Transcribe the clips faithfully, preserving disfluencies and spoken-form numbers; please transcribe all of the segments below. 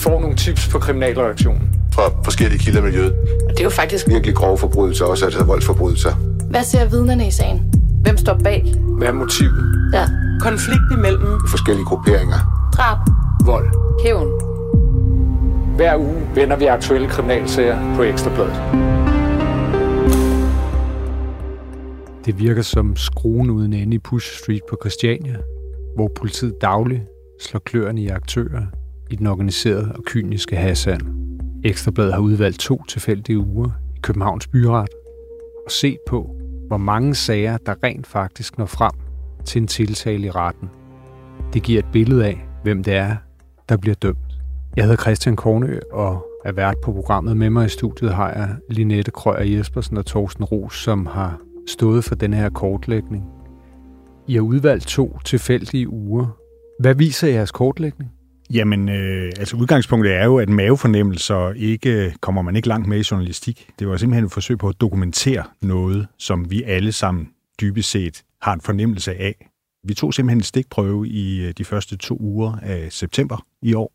får nogle tips på kriminalreaktionen fra forskellige kilder i miljøet. Og det er jo faktisk virkelig grove forbrydelser, også altså voldsforbrydelser. Hvad ser vidnerne i sagen? Hvem står bag? Hvad er motivet? Ja. Konflikt imellem forskellige grupperinger. Drab. Vold. Hævn. Hver uge vender vi aktuelle kriminalsager på Ekstra Bladet. Det virker som skruen uden ende i Pusher Street på Christiania, hvor politiet dagligt slår kløerne i aktører i den organiserede og kyniske hashhandel. Ekstra Bladet har udvalgt to tilfældige uger i Københavns Byret og set på, hvor mange sager, der rent faktisk når frem til en tiltale i retten. Det giver et billede af, hvem det er, der bliver dømt. Jeg hedder Christian Kornø og er vært på programmet. Med mig i studiet har jeg Linette Krøyer Jespersen og Torsten Roos, som har stået for denne her kortlægning. I har udvalgt to tilfældige uger. Hvad viser jeres kortlægning? Jamen, øh, altså udgangspunktet er jo, at mavefornemmelser ikke kommer man ikke langt med i journalistik. Det var simpelthen et forsøg på at dokumentere noget, som vi alle sammen dybest set har en fornemmelse af. Vi tog simpelthen en stikprøve i de første to uger af september i år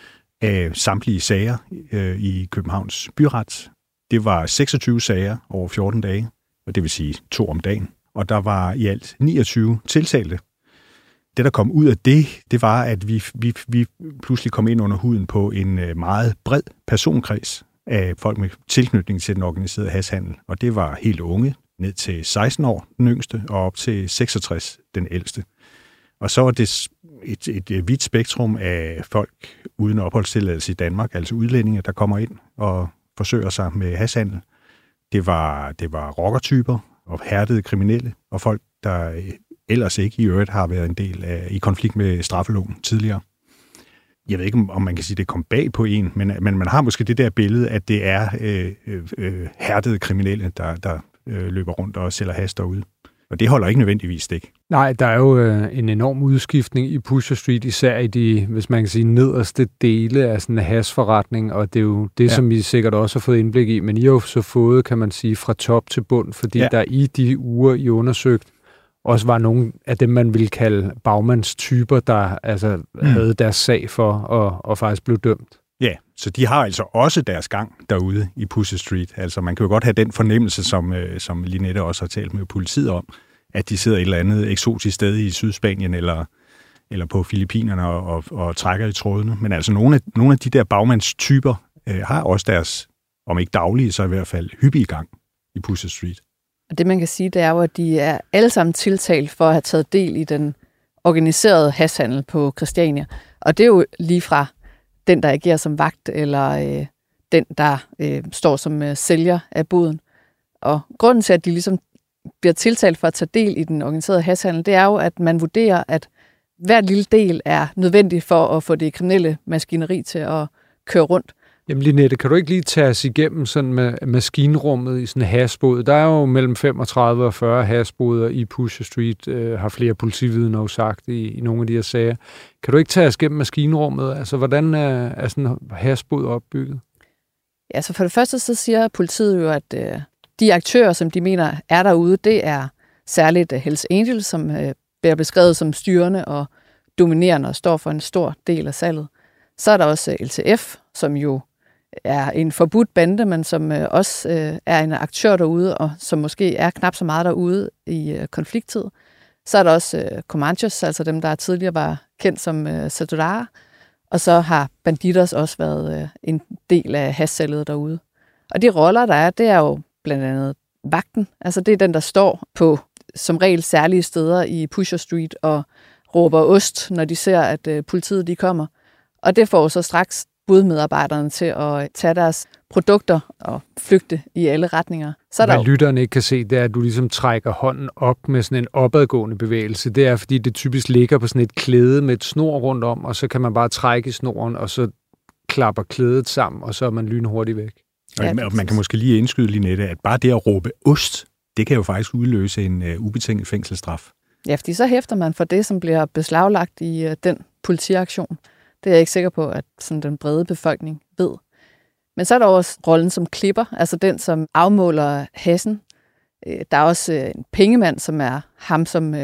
af samtlige sager øh, i Københavns Byret. Det var seksogtyve sager over fjorten dage, og det vil sige to om dagen. Og der var i alt niogtyve tiltalte. Det, der kom ud af det, det var, at vi, vi, vi pludselig kom ind under huden på en meget bred personkreds af folk med tilknytning til den organiserede hashhandel. Og det var helt unge, ned til seksten år, den yngste, og op til seksogtres, den ældste. Og så var det et, et, et vidt spektrum af folk uden opholdstilladelse i Danmark, altså udlændinge, der kommer ind og forsøger sig med hashhandel. Det var, det var rockertyper og hærdede kriminelle, og folk, der ellers ikke i øvrigt har været en del af i konflikt med straffeloven tidligere. Jeg ved ikke, om man kan sige, at det kom bag på en, men, men man har måske det der billede, at det er øh, øh, hærdede kriminelle, der, der øh, løber rundt og sælger hash derude. Og det holder ikke nødvendigvis stik. Nej, der er jo øh, en enorm udskiftning i Pusher Street, især i de, hvis man kan sige, nederste dele af sådan en hashforretning, og det er jo det, ja. som I sikkert også har fået indblik i, men I har jo så fået, kan man sige, fra top til bund, fordi ja. der i de uger, I undersøgt, også var nogle af dem, man ville kalde bagmandstyper, der altså mm. havde deres sag for og, og faktisk blev dømt. Ja, så de har altså også deres gang derude i Pusher Street. Altså man kan jo godt have den fornemmelse, som, øh, som Linette også har talt med politiet om, at de sidder et eller andet eksotisk sted i Sydspanien eller, eller på Filippinerne og, og, og trækker i trådene. Men altså nogle af, nogle af de der bagmandstyper øh, har også deres, om ikke daglige, så i hvert fald hyppige gang i Pusher Street. Og det, man kan sige, det er jo, at de er alle sammen tiltalt for at have taget del i den organiserede hashhandel på Christiania. Og det er jo lige fra den, der agerer som vagt, eller øh, den, der øh, står som øh, sælger af boden. Og grunden til, at de ligesom bliver tiltalt for at tage del i den organiserede hashhandel, det er jo, at man vurderer, at hver lille del er nødvendig for at få det kriminelle maskineri til at køre rundt. Jamen Linette, kan du ikke lige tage os igennem sådan med maskinrummet i sådan en hashbod? Der er jo mellem femogtredive og fyrre hashboder i Pusher Street, øh, har flere politividner jo sagt i, i nogle af de her sager. Kan du ikke tage os gennem maskinrummet? Altså, hvordan er, er sådan en hashbod opbygget? Ja, så for det første så siger politiet jo, at øh, de aktører, som de mener er derude, det er særligt Hells Angels, som øh, bliver beskrevet som styrende og dominerende og står for en stor del af salget. Så er der også L T F, som jo er en forbudt bande, men som øh, også øh, er en aktør derude, og som måske er knap så meget derude i øh, konflikttid. Så er der også øh, Comanches, altså dem, der tidligere var kendt som øh, Satudara, og så har Bandidos også været øh, en del af hashsalget derude. Og de roller, der er, det er jo blandt andet vagten, altså det er den, der står på som regel særlige steder i Pusher Street og råber ost, når de ser, at øh, politiet de kommer. Og det får så straks budmedarbejderne til at tage deres produkter og flygte i alle retninger. Så Hvad der lytterne ikke kan se, det er, at du ligesom trækker hånden op med sådan en opadgående bevægelse. Det er, fordi det typisk ligger på sådan et klæde med et snor rundt om, og så kan man bare trække i snoren, og så klapper klædet sammen, og så er man lynhurtigt væk. Ja, og man kan måske lige indskyde, Linette, at bare det at råbe ost, det kan jo faktisk udløse en uh, ubetinget fængselsstraf. Ja, fordi så hæfter man for det, som bliver beslaglagt i uh, den politiaktion. Det er jeg ikke sikker på, at sådan den brede befolkning ved. Men så er der også rollen som klipper, altså den, som afmåler hassen. Der er også en pengemand, som er ham, som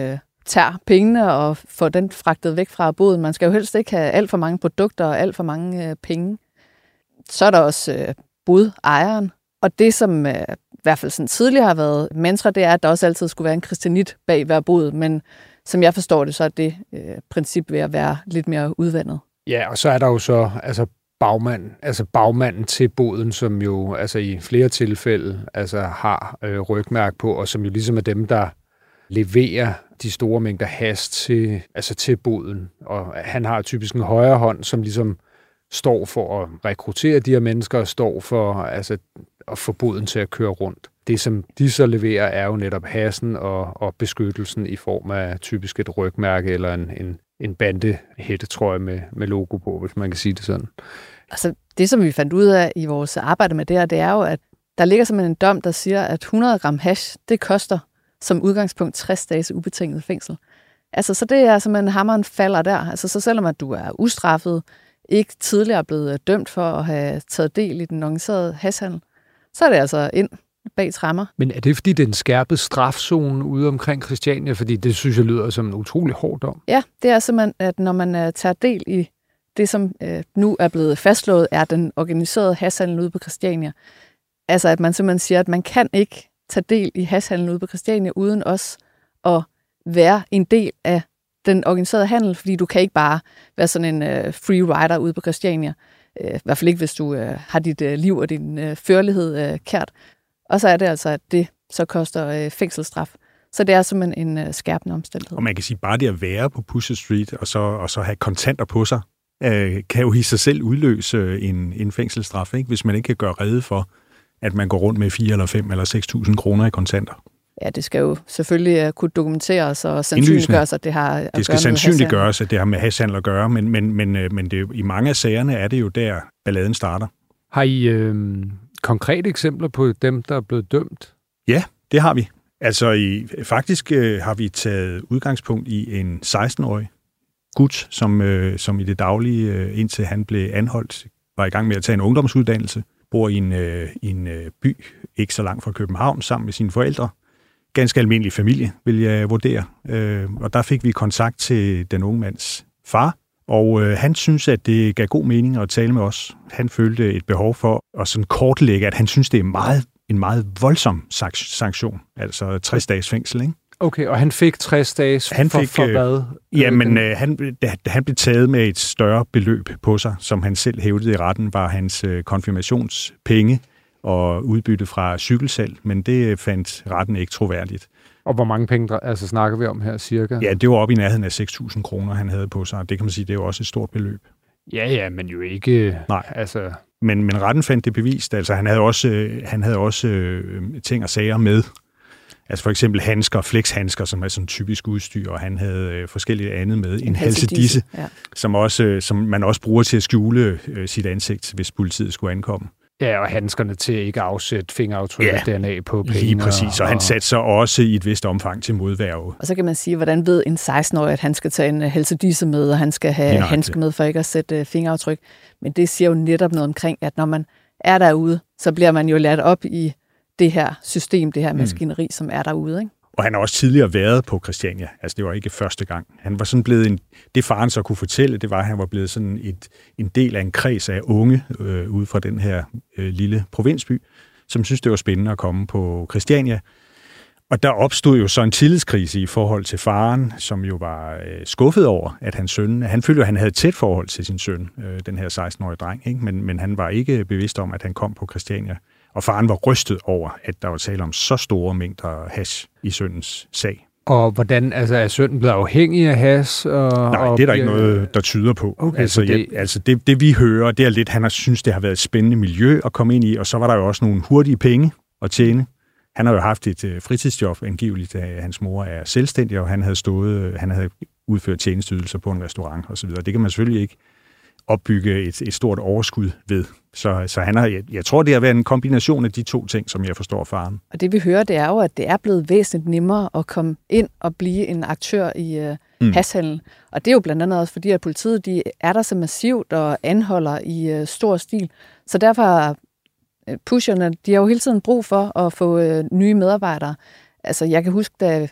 tager pengene og får den fragtet væk fra boden. Man skal jo helst ikke have alt for mange produkter og alt for mange øh, penge. Så er der også øh, bodejeren. Og det, som øh, i hvert fald sådan tidligere har været mantra, det er, at der også altid skulle være en kristianit bag hver bod. Men som jeg forstår det, så er det øh, princip ved at være lidt mere udvandet. Ja, og så er der jo så altså bagmand, altså bagmanden til boden, som jo altså i flere tilfælde altså har øh, rygmærk på, og som jo ligesom er dem, der leverer de store mængder hash til, altså til boden. Og han har typisk en højre hånd, som ligesom står for at rekruttere de her mennesker, og står for altså, at få boden til at køre rundt. Det, som de så leverer, er jo netop hashen og, og beskyttelsen i form af typisk et rygmærke eller en, en, en bandehættetrøje med, med logo på, hvis man kan sige det sådan. Altså, det, som vi fandt ud af i vores arbejde med det her, det er jo, at der ligger simpelthen en dom, der siger, at hundrede gram hash, det koster som udgangspunkt tres dages ubetinget fængsel. Altså, så det er simpelthen hammeren falder der. Altså, så selvom at du er ustraffet, ikke tidligere blevet dømt for at have taget del i den organiserede hashhandel, så er det altså ind bag tremmer. Men er det, fordi det er en skærpet strafzone ude omkring Christiania? Fordi det synes jeg lyder som en utrolig hård dom. Ja, det er simpelthen, at når man uh, tager del i det, som uh, nu er blevet fastslået, er den organiserede hashhandel ude på Christiania. Altså, at man simpelthen siger, at man kan ikke tage del i hashhandlen ude på Christiania, uden også at være en del af den organiserede handel, fordi du kan ikke bare være sådan en uh, free rider ude på Christiania. Uh, I hvert fald ikke, hvis du uh, har dit uh, liv og din uh, førlighed uh, kært. Og så er det altså, at det så koster uh, fængselsstraf. Så det er simpelthen en uh, skærpende omstændighed. Og man kan sige, bare det at være på Pusher Street, og så, og så have kontanter på sig, uh, kan jo i sig selv udløse en, en fængselsstraf, ikke? Hvis man ikke kan gøre rede for, at man går rundt med fire eller fem eller seks tusind kroner i kontanter. Ja, det skal jo selvfølgelig uh, kunne dokumenteres og sandsynliggøres, at det har at Det skal sandsynliggøres, at det har med hashhandel at gøre, men, men, men, men det, i mange af sagerne er det jo der, balladen starter. Har I øh, konkrete eksempler på dem, der er blevet dømt? Ja, det har vi. Altså, i, faktisk øh, har vi taget udgangspunkt i en seksten-årig gut, som, øh, som i det daglige, øh, indtil han blev anholdt, var i gang med at tage en ungdomsuddannelse, bor i en, øh, i en øh, by, ikke så langt fra København, sammen med sine forældre. Ganske almindelig familie, vil jeg vurdere. Øh, og der fik vi kontakt til den unge mands far, og øh, han synes, at det gav god mening at tale med os. Han følte et behov for at sådan kortlægge, at han synes, det er meget, en meget voldsom sanktion, altså tres dages fængsel, ikke? Okay, og han fik tres dages han for, fik, for hvad? Jamen, øh, han, han blev taget med et større beløb på sig, som han selv hævdede i retten, var hans øh, konfirmationspenge og udbytte fra cykelsalg, men det fandt retten ikke troværdigt. Og hvor mange penge altså, snakker vi om her cirka? Ja, det var op i nærheden af seks tusind kroner, han havde på sig. Det kan man sige, det er jo også et stort beløb. Ja, ja, men jo ikke... Nej, altså... men, men retten fandt det bevist. Altså, han havde også, han havde også øh, ting og sager med. Altså for eksempel handsker, flexhandsker, som er sådan typisk udstyr, og han havde øh, forskellige andet med. En, en halsedisse, ja. som, også, øh, som man også bruger til at skjule øh, sit ansigt, hvis politiet skulle ankomme. Ja, og handskerne til ikke at afsætte fingeraftryk og ja, D N A på penge. Lige præcis, og, og han satte sig også i et vist omfang til modværge. Og så kan man sige, hvordan ved en seksten-årig, at han skal tage en halsedisse med, og han skal have handsker med for ikke at sætte fingeraftryk. Men det siger jo netop noget omkring, at når man er derude, så bliver man jo lært op i det her system, det her maskineri, mm. som er derude, ikke? Og han har også tidligere været på Christiania. Altså, det var ikke første gang. Han var sådan blevet en... Det faren så kunne fortælle, det var, at han var blevet sådan et, en del af en kreds af unge øh, ude fra den her øh, lille provinsby, som synes det var spændende at komme på Christiania. Og der opstod jo så en tillidskrise i forhold til faren, som jo var øh, skuffet over, at hans søn... Han følte jo, at han havde et tæt forhold til sin søn, øh, den her seksten-årige dreng, ikke? Men, men han var ikke bevidst om, at han kom på Christiania. Og faren var rystet over, at der var tale om så store mængder hash i sønnens sag. Og hvordan, altså er sønnen blevet afhængig af hash? Og, Nej, og det er der ikke noget, der tyder på. Okay, altså, det... Ja, altså det, det vi hører, det er lidt, han har synes, det har været et spændende miljø at komme ind i, og så var der jo også nogle hurtige penge at tjene. Han har jo haft et uh, fritidsjob, angiveligt af hans mor er selvstændig, og han havde stået, han havde udført tjenesteydelser på en restaurant osv. Det kan man selvfølgelig ikke opbygge et, et stort overskud ved. Så, så han har, jeg, jeg tror, det har været en kombination af de to ting, som jeg forstår faren. Og det vi hører, det er jo, at det er blevet væsentligt nemmere at komme ind og blive en aktør i uh, mm. hashhandel. Og det er jo blandt andet også fordi, at politiet de er der så massivt og anholder i uh, stor stil. Så derfor har uh, pusherne, de har jo hele tiden brug for at få uh, nye medarbejdere. Altså jeg kan huske, da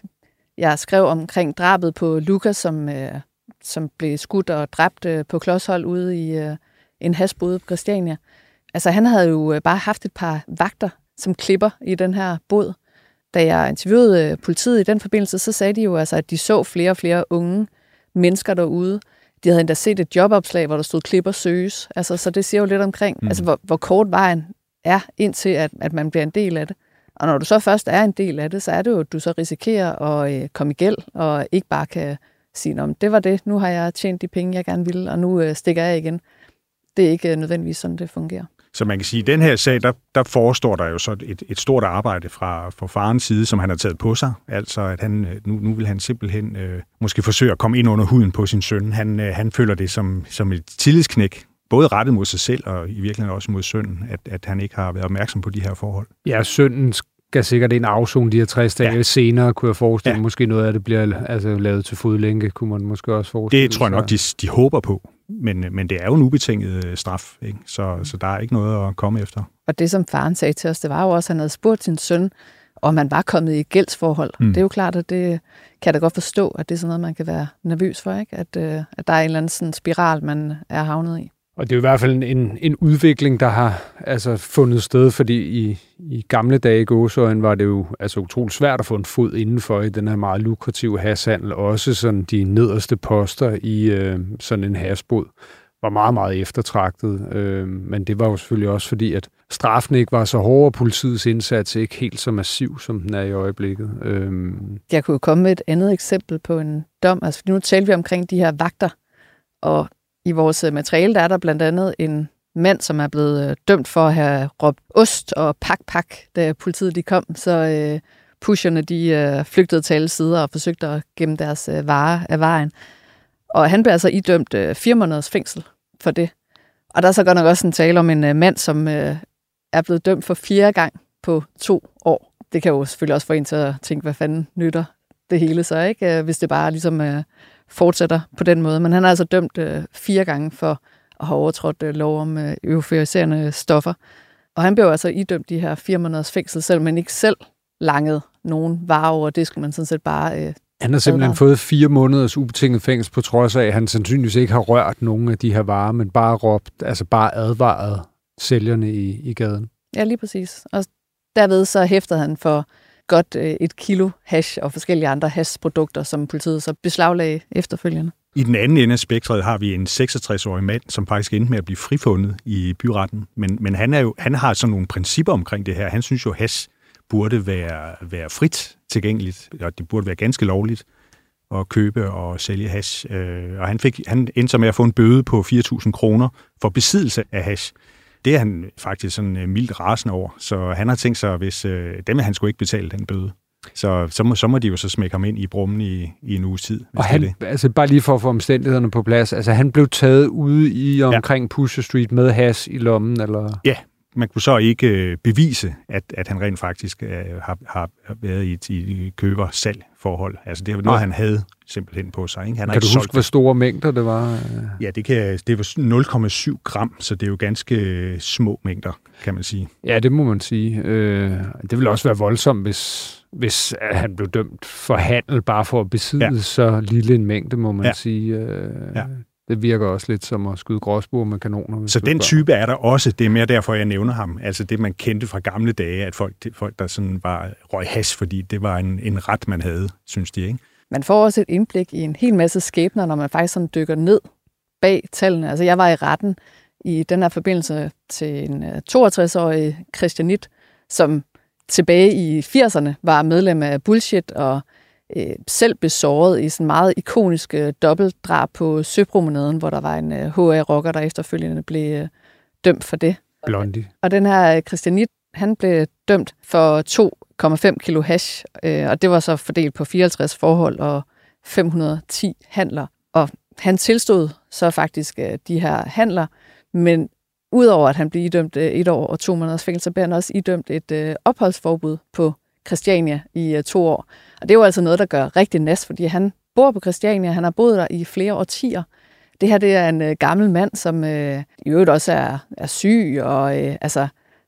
jeg skrev omkring drabet på Lukas, som, øh, som blev skudt og dræbt øh, på klodshold ude i øh, en hashbod på Christiania. Altså, han havde jo bare haft et par vagter som klipper i den her båd. Da jeg interviewede politiet i den forbindelse, så sagde de jo, altså, at de så flere og flere unge mennesker derude. De havde endda set et jobopslag, hvor der stod klipper søges. Altså, så det siger jo lidt omkring, mm. altså, hvor, hvor kort vejen er, indtil at, at man bliver en del af det. Og når du så først er en del af det, så er det jo, at du så risikerer at øh, komme i gæld, og ikke bare kan sige, om det var det, nu har jeg tjent de penge, jeg gerne ville, og nu øh, stikker jeg igen. Det er ikke øh, nødvendigvis sådan, det fungerer. Så man kan sige, at i den her sag, der, der forestår der jo så et, et stort arbejde fra, fra farens side, som han har taget på sig. Altså, at han, nu, nu vil han simpelthen øh, måske forsøge at komme ind under huden på sin søn. Han, øh, han føler det som, som et tillidsknæk, både rettet mod sig selv og i virkeligheden også mod sønnen, at, at han ikke har været opmærksom på de her forhold. Ja, sønnen skal sikkert en afzone de her tres dage ja. senere, kunne jeg forestille. Ja. Måske noget af det bliver altså, lavet til fodlænke, kunne man måske også forestille. Det tror jeg nok, de, de håber på. Men, men det er jo en ubetinget straf, ikke? Så, så der er ikke noget at komme efter. Og det, som faren sagde til os, det var jo også, at han havde spurgt sin søn, om man var kommet i gældsforhold. Mm. Det er jo klart, at det kan jeg da godt forstå, at det er sådan noget, man kan være nervøs for, ikke? At, at der er en eller anden sådan spiral, man er havnet i. Og det er i hvert fald en, en udvikling, der har altså, fundet sted, fordi i, i gamle dage i gåseøjne var det jo altså, utroligt svært at få en fod indenfor i den her meget lukrative hashhandel. Også sådan, de nederste poster i øh, sådan en hashbod var meget, meget eftertragtet. Øh, men det var jo selvfølgelig også fordi, at straffen ikke var så hård, og politiets indsats ikke helt så massiv, som den er i øjeblikket. Øh. Jeg kunne komme med et andet eksempel på en dom. Altså, nu talte vi omkring de her vagter, og i vores materiale, der er der blandt andet en mand, som er blevet dømt for at have råbt ost og pak, pak, da politiet de kom. Så øh, pusherne de øh, flygtede til alle sider og forsøgte at gemme deres øh, varer af vejen. Og han blev altså idømt øh, fire måneders fængsel for det. Og der er så godt nok også en tale om en øh, mand, som øh, er blevet dømt for fjerde gang på to år. Det kan jo selvfølgelig også få en til at tænke, hvad fanden nytter det hele så, ikke? Hvis det bare ligesom øh, fortsætter på den måde. Men han er altså dømt øh, fire gange for at have overtrådt øh, lov om øh, euforiserende stoffer. Og han blev altså idømt de her fire måneders fængsel, selv men ikke selv langede nogen varer over. Det skulle man sådan set bare øh, Han har simpelthen advaret. fået fire måneders ubetinget fængsel, på trods af, at han sandsynligvis ikke har rørt nogen af de her varer, men bare råbt, altså bare advaret sælgerne i, i gaden. Ja, lige præcis. Og derved så hæftede han for godt øh, et kilo hash og forskellige andre hashprodukter, som politiet så beslaglagde efterfølgende. I den anden ende af spektret har vi en seksogtres-årig mand, som faktisk endte med at blive frifundet i byretten. Men, men han, er jo, han har sådan nogle principper omkring det her. Han synes jo, hash burde være, være frit tilgængeligt, og det burde være ganske lovligt at købe og sælge hash. Og han, fik, han endte så med at få en bøde på fire tusind kroner for besiddelse af hash. Det er han faktisk sådan mildt rasende over, så han har tænkt sig, hvis øh, dem han skulle ikke betale den bøde. Så, så, må, så må de jo så smække ham ind i brummen i, i en uges tid. Og han, det. altså bare lige for at få omstændighederne på plads, altså han blev taget ude i omkring ja. Pusher Street med hash i lommen, eller? Ja, man kunne så ikke øh, bevise, at, at han rent faktisk øh, har, har været i et, i et køber-salg-forhold. Altså det var noget, Nej. han havde simpelthen på sig. Ikke? Han kan du huske, hvor store mængder det var? Ja, det, kan, det var nul komma syv gram, så det er jo ganske små mængder, kan man sige. Ja, det må man sige. Øh, det ville også være voldsomt, hvis, hvis han blev dømt for handel, bare for at besidde ja. så lille en mængde, må man ja. sige. Øh, ja. Det virker også lidt som at skyde gråspurve med kanoner. Så den type er der også. Det er mere derfor, jeg nævner ham. Altså det, man kendte fra gamle dage, at folk, folk der sådan var røg hash, fordi det var en, en ret, man havde, synes de, ikke? Man får også et indblik i en hel masse skæbner, når man faktisk sådan dykker ned bag tallene. Altså jeg var i retten i den her forbindelse til en toogtres-årig Christianit, som tilbage i firserne var medlem af Bullshit og øh, selv besåret i sådan meget ikonisk øh, dobbeltdrab på Søpromenaden, hvor der var en øh, H A-rocker, der efterfølgende blev øh, dømt for det. Blondie. Og den her Christianit, han blev dømt for to komma fem kilo hash, øh, og det var så fordelt på fireoghalvtreds forhold og fem hundrede og ti handler. Og han tilstod så faktisk øh, de her handler, men udover at han blev idømt øh, et år og to måneders fængsel, så blev han også idømt et øh, opholdsforbud på Christiania i øh, to år. Og det er jo altså noget, der gør rigtig næst, fordi han bor på Christiania, han har boet der i flere årtier. Det her det er en øh, gammel mand, som øh, i øvrigt også er, er syg, og øh, altså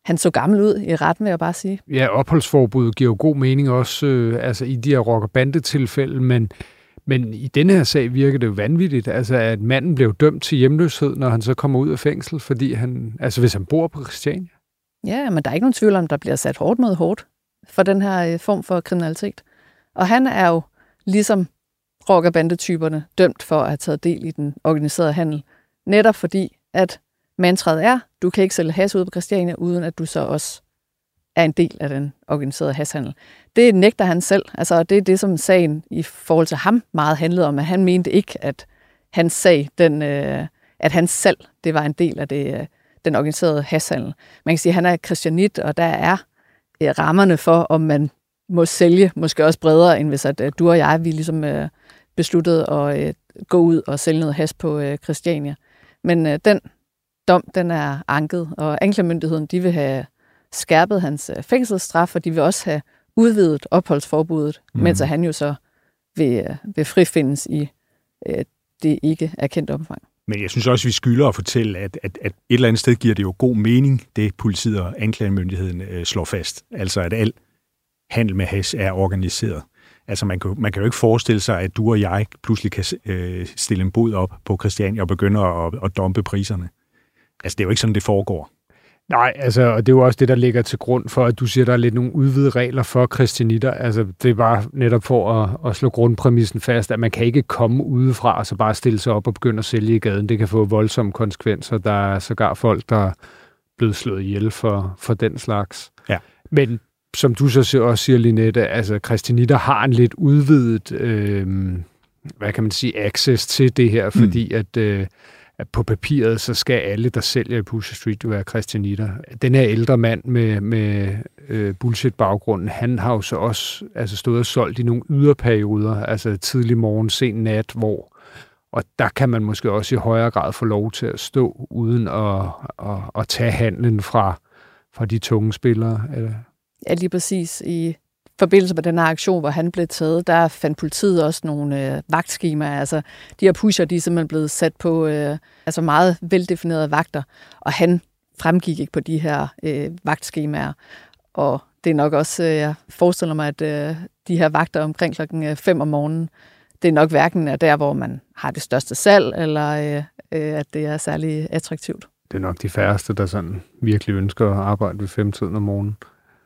han så gammel ud i retten, vil jeg bare sige. Ja, opholdsforbuddet giver jo god mening også øh, altså i de her rocker-bande-tilfælde, men, men i denne her sag virker det jo vanvittigt, altså at manden blev dømt til hjemløshed, når han så kommer ud af fængsel, fordi han, altså hvis han bor på Christiania. Ja, men der er ikke nogen tvivl om, der bliver sat hårdt mod hårdt for den her øh, form for kriminalitet. Og han er jo, ligesom rocker-bande-typerne, dømt for at have taget del i den organiserede handel, netop fordi, at mantraet er, du kan ikke sælge hash ude på Christiania, uden at du så også er en del af den organiserede hashhandel. Det nægter han selv. Altså, det er det, som sagen i forhold til ham meget handlede om, at han mente ikke, at hans sag, den, øh, at hans salg, det var en del af det, øh, den organiserede hashhandel. Man kan sige, at han er christianit, og der er øh, rammerne for, om man må sælge, måske også bredere, end hvis at, øh, du og jeg, vi ligesom øh, besluttede at øh, gå ud og sælge noget hash på øh, Christiania. Men øh, den dom, den er anket, og anklagemyndigheden, de vil have skærpet hans fængselsstraf, og de vil også have udvidet opholdsforbuddet, mm. mens han jo så vil, vil frifindes i øh, det ikke erkendte omfang. Men jeg synes også, vi skylder at fortælle, at, at, at et eller andet sted giver det jo god mening, det politiet og anklagemyndigheden øh, slår fast. Altså, at al handel med hash er organiseret. Altså, man kan, man kan jo ikke forestille sig, at du og jeg pludselig kan øh, stille en bod op på Christiania og begynde at, at dumpe priserne. Altså, det er jo ikke sådan, det foregår. Nej, altså, og det er jo også det, der ligger til grund for, at du siger, der er lidt nogle udvidede regler for christianitter. Altså, det er bare netop for at, at slå grundpræmissen fast, at man kan ikke komme udefra og så bare stille sig op og begynde at sælge i gaden. Det kan få voldsomme konsekvenser. Der er sågar folk, der er blevet slået ihjel for, for den slags. Ja. Men som du så også siger, Linette, altså, christianitter har en lidt udvidet, øh, hvad kan man sige, access til det her, fordi mm. at... Øh, at på papiret, så skal alle, der sælger i Pusher Street, være christianitter. Den her ældre mand med, med øh, bullshit-baggrunden, han har jo så også altså stået og solgt i nogle yderperioder, altså tidlig morgen, sen nat, hvor, og der kan man måske også i højere grad få lov til at stå, uden at, at, at tage handlen fra, fra de tunge spillere. Eller? Ja, lige præcis. I forbindelse med den her aktion, hvor han blev taget, der fandt politiet også nogle øh, vagtskemaer. Altså, de her pusher, de er simpelthen blevet sat på øh, altså meget veldefinerede vagter, og han fremgik ikke på de her øh, vagtskemaer. Og det er nok også, øh, jeg forestiller mig, at øh, de her vagter omkring klokken fem om morgenen, det er nok hverken er der, hvor man har det største salg, eller øh, øh, at det er særlig attraktivt. Det er nok de færreste, der sådan virkelig ønsker at arbejde ved femtiden om morgenen.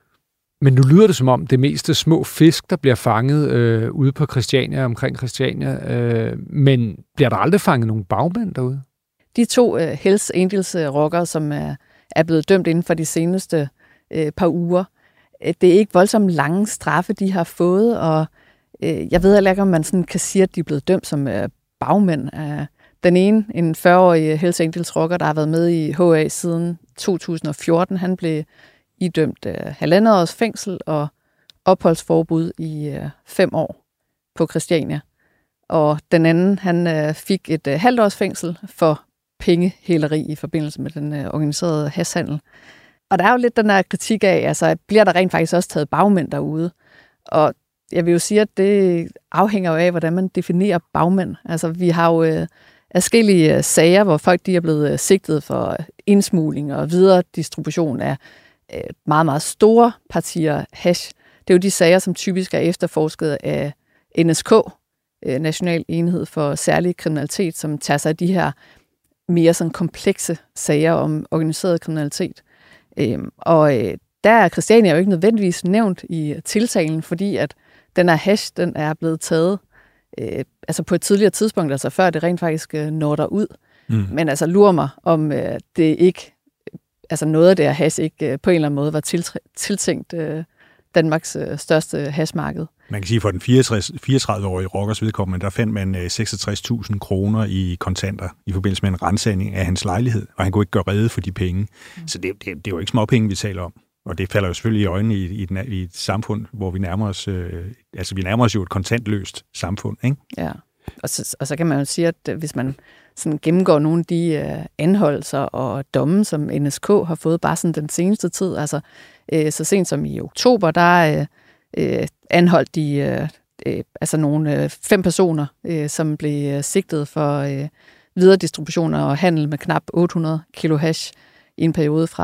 Men nu lyder det som om, det meste små fisk, der bliver fanget øh, ude på Christiania, omkring Christiania. Øh, men bliver der aldrig fanget nogen bagmænd derude? De to øh, Hells Angels-rockere, som er, er blevet dømt inden for de seneste øh, par uger, øh, det er ikke voldsomt lange straffe, de har fået, og øh, jeg ved heller ikke, om man sådan kan sige, at de er blevet dømt som øh, bagmænd. Øh, den ene, en fyrre-årig Hells Angels-rocker, der har været med i H A siden to tusind og fjorten, han blev idømt øh, halvandet års fængsel og opholdsforbud i øh, fem år på Christiania. Og den anden, han øh, fik et øh, halvt års fængsel for pengehæleri i forbindelse med den øh, organiserede hashhandel. Og der er jo lidt den der kritik af, altså bliver der rent faktisk også taget bagmænd derude? Og jeg vil jo sige, at det afhænger jo af, hvordan man definerer bagmænd. Altså vi har jo øh, adskillige øh, sager, hvor folk de er blevet øh, sigtet for indsmugling og videre distribution af meget, meget store partier hash. Det er jo de sager, som typisk er efterforsket af N S K, National Enhed for Særlig Kriminalitet, som tager sig af de her mere sådan komplekse sager om organiseret kriminalitet. Og der er Christiania jo ikke nødvendigvis nævnt i tiltalen, fordi at den her hash, den er blevet taget altså på et tidligere tidspunkt, altså før det rent faktisk når derud. Mm. Men altså lurer mig, om det ikke altså noget af det her hash ikke øh, på en eller anden måde var tiltr- tiltænkt øh, Danmarks øh, største hashmarked. Man kan sige, for den fireogtredive-årige rockers vedkommende, der fandt man øh, seksogtres tusind kroner i kontanter i forbindelse med en ransagning af hans lejlighed, og han kunne ikke gøre rede for de penge. Mm. Så det, det, det er jo ikke småpenge, vi taler om. Og det falder jo selvfølgelig i øjnene i, i, den, i et samfund, hvor vi nærmer os, øh, altså vi nærmer os jo et kontantløst samfund, ikke? Ja, og så, og så kan man jo sige, at hvis man sådan gennemgår nogle af de øh, anholdelser og domme, som N S K har fået bare sådan den seneste tid. Altså, øh, så sent som i oktober, der øh, anholdt de øh, øh, altså nogle øh, fem personer, øh, som blev øh, sigtet for øh, videre distribution og handel med knap otte hundrede kilo hash i en periode fra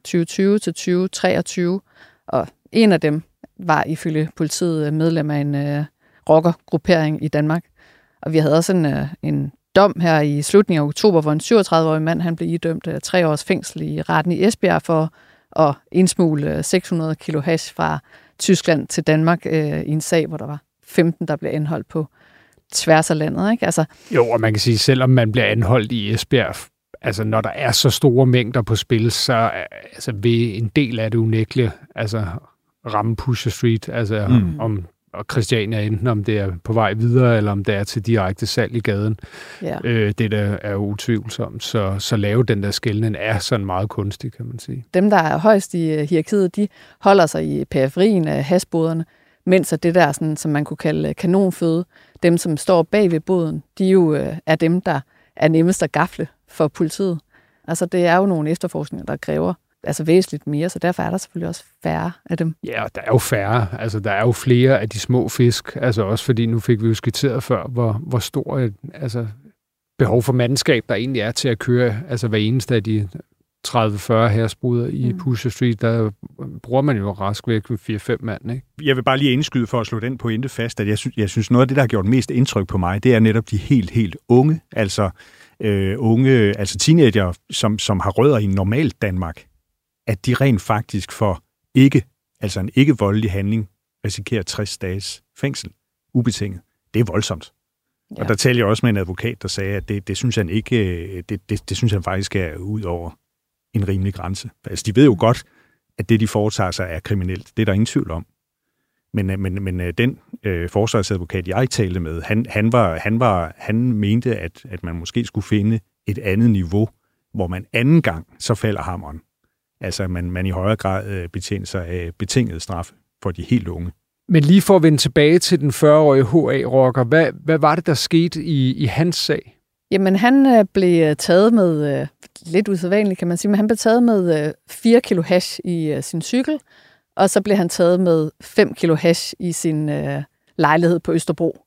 tyve tyve til tyve treogtyve, og en af dem var ifølge politiet medlem af en øh, rockergruppering i Danmark. Og vi havde også en, øh, en dom her i slutningen af oktober, hvor en syvogtredive-årig mand han blev idømt øh, tre års fængsel i retten i Esbjerg for at indsmugle seks hundrede kilo hash fra Tyskland til Danmark øh, i en sag, hvor der var femten, der blev anholdt på tværs af landet, ikke? Altså, jo, og man kan sige, selvom man bliver anholdt i Esbjerg, altså når der er så store mængder på spil, så altså, vil en del af det unægteligt altså, ramme Pusher Street, altså mm. om og Christiania, enten om det er på vej videre, eller om det er til direkte salg i gaden. ja. Øh, det der er jo utvivlsomt. Så, så lave den der skelnen er sådan meget kunstig, kan man sige. Dem, der er højst i hierarkiet, de holder sig i periferien af hashboderne, mens at det der, sådan, som man kunne kalde kanonføde, dem, som står bag ved boden, de jo øh, er dem, der er nemmest at gafle for politiet. Altså, det er jo nogle efterforskninger, der kræver altså væsentligt mere, så derfor er der selvfølgelig også færre af dem. Ja, der er jo færre. Altså, der er jo flere af de små fisk. Altså også fordi, nu fik vi jo skitseret før, hvor, hvor stor et altså, behov for mandskab, der egentlig er til at køre altså hver eneste af de tredive fyrre hashboder i mm. Pusher Street, der bruger man jo rask væk ved fire fem mand, ikke? Jeg vil bare lige indskyde for at slå den pointe fast, at jeg synes, jeg synes noget af det, der har gjort mest indtryk på mig, det er netop de helt, helt unge, altså øh, unge, altså teenager, som, som har rødder i normalt Danmark, at de rent faktisk for ikke, altså en ikke voldelig handling, risikerer tres dages fængsel, ubetinget. Det er voldsomt. Ja. Og der talte jeg også med en advokat, der sagde, at det, det synes han ikke, det, det, det synes han faktisk er ud over en rimelig grænse. Altså, de ved jo godt, at det, de foretager sig, er kriminelt. Det er der ingen tvivl om. Men, men, men den øh, forsvarsadvokat, jeg talte med, han, han, var, han, var, han mente, at, at man måske skulle finde et andet niveau, hvor man anden gang, så falder hammeren. Altså, man, man i højere grad øh, betjener sig af betinget straf for de helt unge. Men lige for at vende tilbage til den fyrre-årige H A-rocker, hvad, hvad var det, der skete i, i hans sag? Jamen, han øh, blev taget med, øh, lidt usædvanligt kan man sige, men han blev taget med øh, fire kilo hash i øh, sin cykel, og så blev han taget med fem kilo hash i sin øh, lejlighed på Østerbro.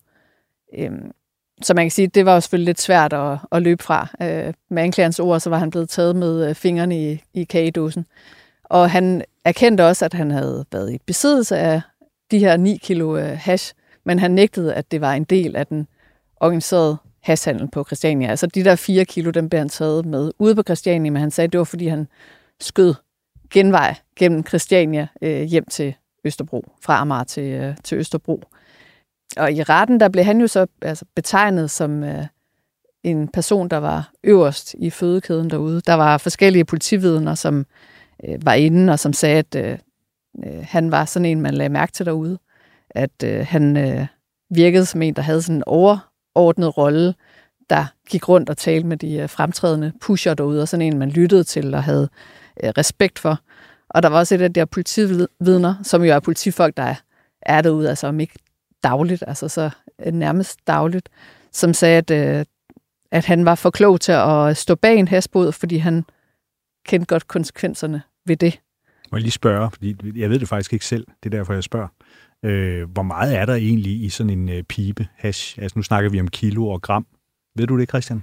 Øhm, så man kan sige, det var jo selvfølgelig lidt svært at, at løbe fra. Øh, med anklagerens ord, så var han blevet taget med øh, fingrene i, i kagedåsen. Og han erkendte også, at han havde været i besiddelse af de her ni kilo øh, hash, men han nægtede, at det var en del af den organiserede hashhandel på Christiania. Altså de der fire kilo, dem blev han taget med ude på Christiania, men han sagde, at det var, fordi han skød genvej gennem Christiania øh, hjem til Østerbro, fra Amager til, øh, til Østerbro. Og i retten, der blev han jo så altså, betegnet som øh, en person, der var øverst i fødekæden derude. Der var forskellige politividner, som øh, var inde, og som sagde, at øh, øh, han var sådan en, man lagde mærke til derude. At øh, han øh, virkede som en, der havde sådan en overordnet rolle, der gik rundt og talte med de øh, fremtrædende pusher derude, og sådan en, man lyttede til og havde øh, respekt for. Og der var også et af de her politividner, som jo er politifolk, der er derude, altså om ikke dagligt, altså så nærmest dagligt, som sagde, at, øh, at han var for klog til at stå bag en hashbod, fordi han kendte godt konsekvenserne ved det. Må jeg lige spørge, fordi jeg ved det faktisk ikke selv, det er derfor, jeg spørger. Øh, hvor meget er der egentlig i sådan en øh, pibe hash? Altså nu snakker vi om kilo og gram. Ved du det, Christian?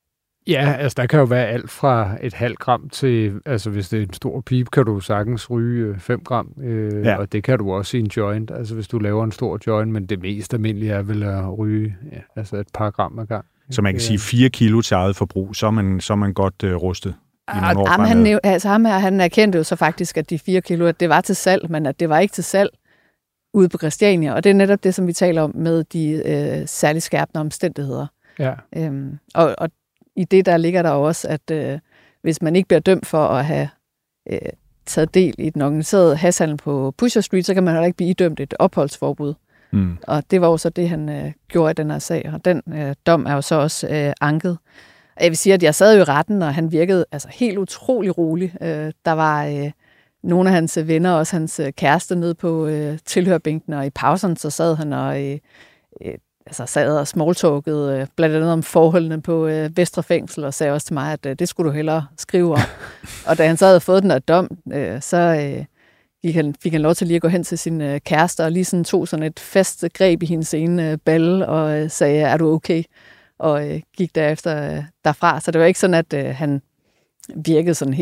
Ja, altså der kan jo være alt fra et halvt gram til, altså hvis det er en stor pipe, kan du sagtens ryge fem gram, øh, ja. Og det kan du også i en joint, altså hvis du laver en stor joint, men det mest almindelige er vel at ryge ja, altså et par gram ad gang. Så man kan sige fire kilo til eget forbrug, så er man, så er man godt øh, rustet. Ah, ham, han, altså, ham her, han erkendte jo så faktisk, at de fire kilo, at det var til salg, men at det var ikke til salg ude på Christiania, og det er netop det, som vi taler om med de øh, særligt skærpende omstændigheder. Ja. Øhm, og, og i det, der ligger der også, at øh, hvis man ikke bliver dømt for at have øh, taget del i den organiserede hashhandel på Pusher Street, så kan man heller ikke blive idømt et opholdsforbud. Mm. Og det var jo så det, han øh, gjorde i den her sag, og den øh, dom er jo så også øh, anket. Jeg vil sige, at jeg sad jo i retten, og han virkede altså helt utrolig rolig. Øh, der var øh, nogle af hans venner, også hans kæreste, nede på øh, tilhørbænken, og i pausen så sad han og øh, øh, altså sad og smalltalkede øh, blandt andet om forholdene på øh, Vestre Fængsel, og sagde også til mig, at øh, det skulle du hellere skrive om. Og da han så havde fået den her dom, øh, så øh, gik han, fik han lov til lige at gå hen til sin øh, kæreste, og lige sådan tog sådan et fast greb i hendes ene øh, balle, og øh, sagde, er du okay? Og øh, gik derefter øh, derfra. Så det var ikke sådan, at øh, han virkede sådan helt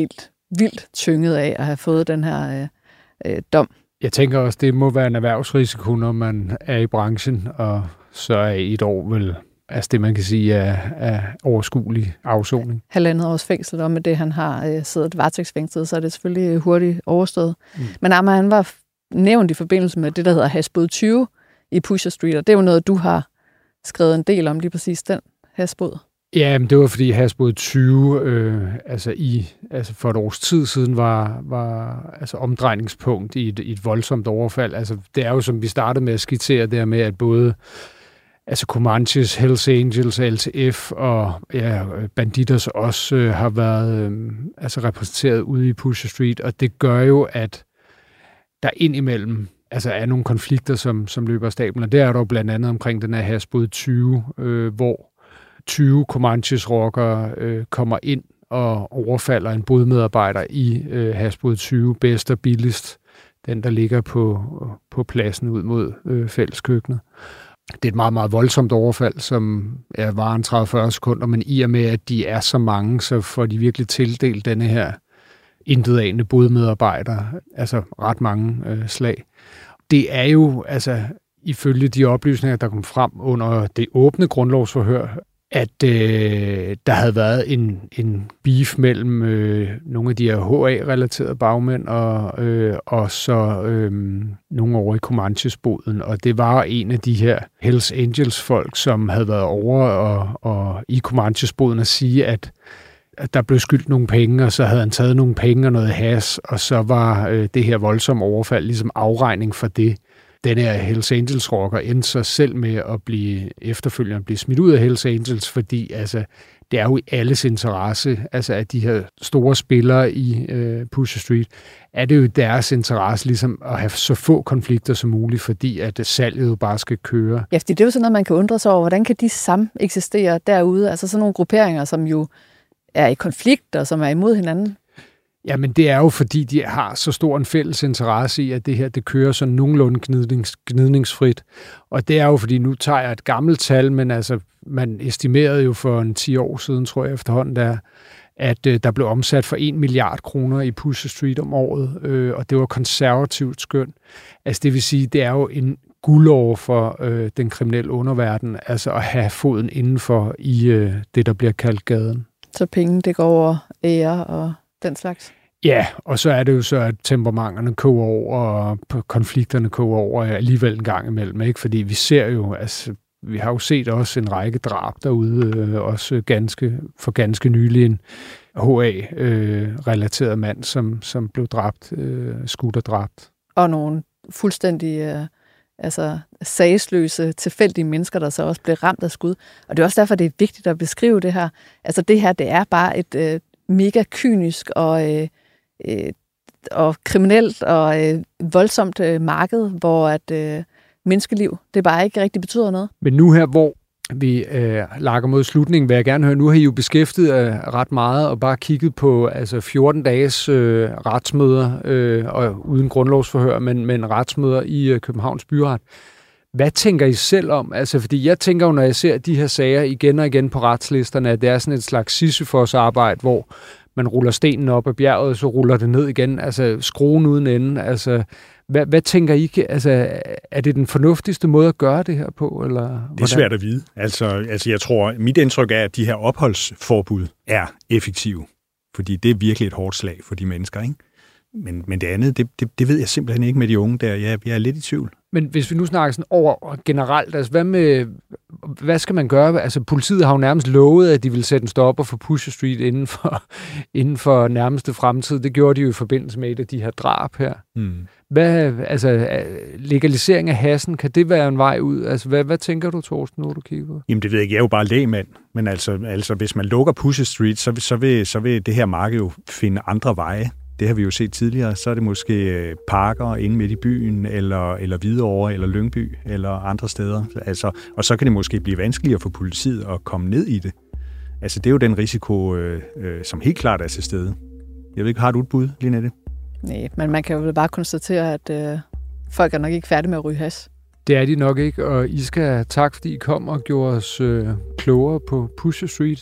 vildt tynget af at have fået den her øh, øh, dom. Jeg tænker også, det må være en erhvervsrisiko, når man er i branchen, og så er et år vel, altså det man kan sige, er, er overskuelig afsoning. Halvandet års fængsel, og med det, han har øh, siddet varetægtsfængslet, så er det selvfølgelig hurtigt overstået. Mm. Men Amager, han var nævnt i forbindelse med det, der hedder hasbod tyve i Pusher Street, og det er jo noget, du har skrevet en del om, lige præcis den hasbod. Ja, men det var fordi hasbod tyve, øh, altså i altså for et års tid siden var var altså omdrejningspunkt i et, i et voldsomt overfald. Altså det er jo, som vi startede med at skitsere der med, at både altså Comanches, Hells Angels, L T F og ja, Bandidos også øh, har været øh, altså repræsenteret ude i Pusher Street, og det gør jo, at der indimellem altså er nogle konflikter, som som løber af stablen, og det er der jo blandt andet omkring den her hasbod tyve, øh, hvor tyve Comanches rockere øh, kommer ind og overfalder en bodmedarbejder i øh, hasbod tyve, bedst og billigst, den der ligger på, på pladsen ud mod øh, fælleskøkkenet. Det er et meget, meget voldsomt overfald, som er varer en tredive til fyrre sekunder, men i og med, at de er så mange, så får de virkelig tildelt denne her intetanende bodmedarbejder, altså ret mange øh, slag. Det er jo, altså ifølge de oplysninger, der kom frem under det åbne grundlovsforhør, at øh, der havde været en, en beef mellem øh, nogle af de her H A-relaterede bagmænd og, øh, og så øh, nogle over i Comanches-boden. Og det var en af de her Hells Angels-folk, som havde været over og, og i Comanches-boden at sige, at, at der blev skyldt nogle penge, og så havde han taget nogle penge og noget hash, og så var øh, det her voldsomme overfald ligesom afregning for det. Den her Hells Angels rocker endte sig selv med at blive efterfølgende at blive smidt ud af Hells Angels, fordi altså, det er jo i alles interesse, altså at de her store spillere i øh, Pusher Street, er det jo deres interesse ligesom at have så få konflikter som muligt, fordi at salget jo bare skal køre. Ja, fordi det er jo sådan noget, man kan undre sig over, hvordan kan de sammen eksistere derude? Altså sådan nogle grupperinger, som jo er i konflikt og som er imod hinanden. Jamen det er jo fordi, de har så stor en fælles interesse i, at det her det kører så nogenlunde gnidnings, gnidningsfrit. Og det er jo fordi, nu tager jeg et gammelt tal, men altså man estimerede jo for en ti år siden, tror jeg efterhånden, der, at øh, der blev omsat for en milliard kroner i Pusher Street om året, øh, og det var konservativt skøn. Altså det vil sige, det er jo en guldår for øh, den kriminelle underverden, altså at have foden indenfor i øh, det, der bliver kaldt gaden. Så penge, det går over ære og den slags? Ja, og så er det jo så, at temperamenterne koger over, og konflikterne koger over alligevel en gang imellem, ikke? Fordi vi ser jo, altså, vi har jo set også en række drab derude, øh, også ganske, for ganske nylig en H A-relateret øh, mand, som, som blev dræbt, øh, skudt og dræbt. Og nogle fuldstændig øh, altså, sagsløse, tilfældige mennesker, der så også blev ramt af skud. Og det er også derfor, det er vigtigt at beskrive det her. Altså det her, det er bare et øh, mega kynisk og, øh, øh, og kriminelt og øh, voldsomt øh, marked, hvor at øh, menneskeliv, det bare ikke rigtig betyder noget. Men nu her, hvor vi øh, lakker mod slutningen, vil jeg gerne høre, nu har I jo beskæftiget øh, ret meget og bare kigget på altså fjorten dages øh, retsmøder, øh, og uden grundlovsforhør, men, men retsmøder i øh, Københavns Byret. Hvad tænker I selv om? Altså, fordi jeg tænker jo, når jeg ser de her sager igen og igen på retslisterne, at det er sådan et slags Sisyfos-arbejde, hvor man ruller stenen op ad bjerget, og så ruller det ned igen. Altså, skruen uden ende. Altså, hvad, hvad tænker I? Altså, er det den fornuftigste måde at gøre det her på? Eller det er hvordan? Svært at vide. Altså, altså, jeg tror, mit indtryk er, at de her opholdsforbud er effektive. Fordi det er virkelig et hårdt slag for de mennesker, ikke? Men, men det andet, det, det, det ved jeg simpelthen ikke med de unge der. Jeg, jeg er lidt i tvivl. Men hvis vi nu snakker sådan over generelt, altså hvad med, hvad skal man gøre? Altså politiet har jo nærmest lovet, at de vil sætte en stopper for Pusher Street inden for, inden for nærmeste fremtid. Det gjorde de jo i forbindelse med et af de her drab her. Mm. Hvad, altså legalisering af hassen, kan det være en vej ud? Altså hvad, hvad tænker du, Torsten, når du kigger på? Jamen det ved jeg ikke, jeg er jo bare lægmand. Men altså, altså hvis man lukker Pusher Street, så, så, vil, så vil det her marked jo finde andre veje. Det har vi jo set tidligere. Så er det måske parker inde midt i byen, eller, eller Hvidovre, eller Lyngby, eller andre steder. Altså, og så kan det måske blive vanskeligere for politiet at komme ned i det. Altså, det er jo den risiko, øh, øh, som helt klart er til stede. Jeg ved ikke, har du et bud, Linette? Nej, men man kan jo bare konstatere, at øh, folk er nok ikke færdige med at ryge hash. Det er de nok ikke, og I skal have tak, fordi I kom og gjorde os øh, klogere på Pusher Street.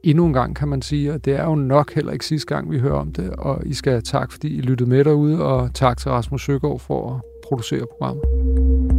endnu en gang, kan man sige, og det er jo nok heller ikke sidste gang, vi hører om det, og I skal have tak, fordi I lyttede med derude, og tak til Rasmus Søgaard for at producere programmet.